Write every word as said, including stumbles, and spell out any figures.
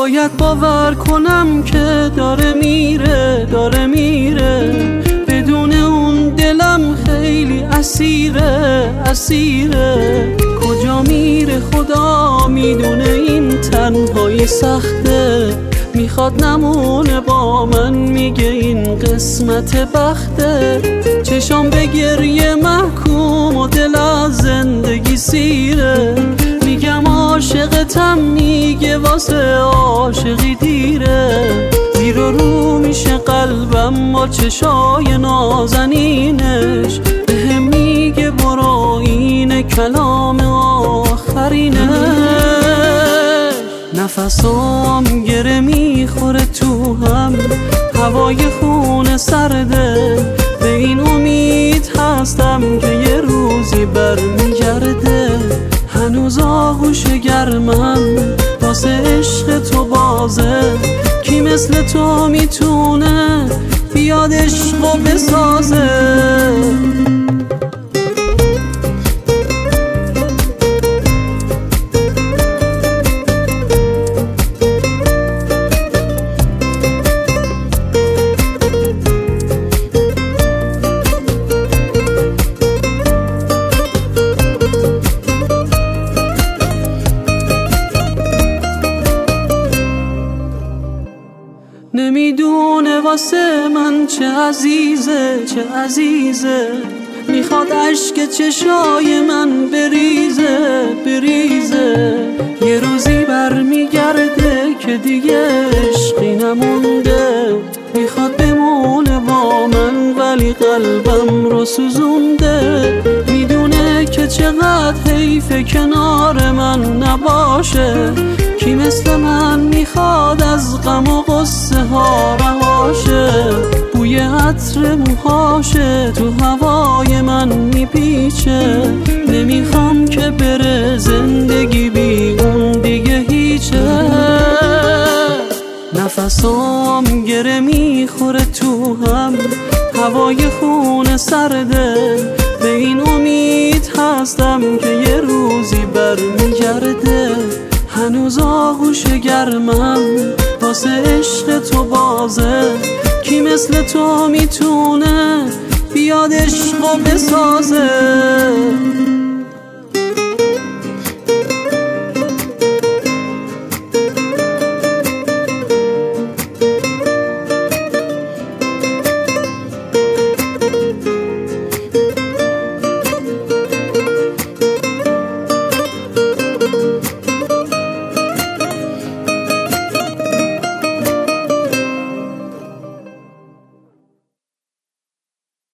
باید باور کنم که داره میره داره میره، بدون اون دلم خیلی اسیره اسیره. کجا میره خدا میدونه، این تنهایی سخته، میخواد نمونه با من، میگه این قسمت بخته. چشام به گریه محکوم و دل از زندگی سیره، میگم عاشقتم، میگه واسه عاشقی دیره. زیر و رو میشه قلبم با چشای نازنینش، بهم میگه برو اینه کلام آخرینش. نفسام گره میخوره تو هم، هوای خونه سرده، به این امید هستم که یه روزی برمیگرده. هنوز آغوش گرمم واسه عشق تو بازه، کی مثل تو میتونه بیاد عشقو بسازه. نمیدونه واسه من چه عزیزه چه عزیزه، میخواد عشق چشای من بریزه بریزه. یه روزی برمیگرده که دیگه عشقی نمونده، میخواد بمونه با من ولی قلبم رو سوزونده. میدونه که چقدر حیفه کنار من نباشه، کی مثل من میخواد از غم و غصه ها رهاشه. بوی عطر موهاشه تو هوای من میپیچه، نمیخوام که بره زندگی بی اون دیگه هیچه. نفسام گره میخوره تو هم، هوای خونه سرده، به این امید هستم که یه روزی برمیگرده. هنوز آغوش گرمم واسه عشق تو بازه، کی مثل تو میتونه بیاد عشقو بسازه.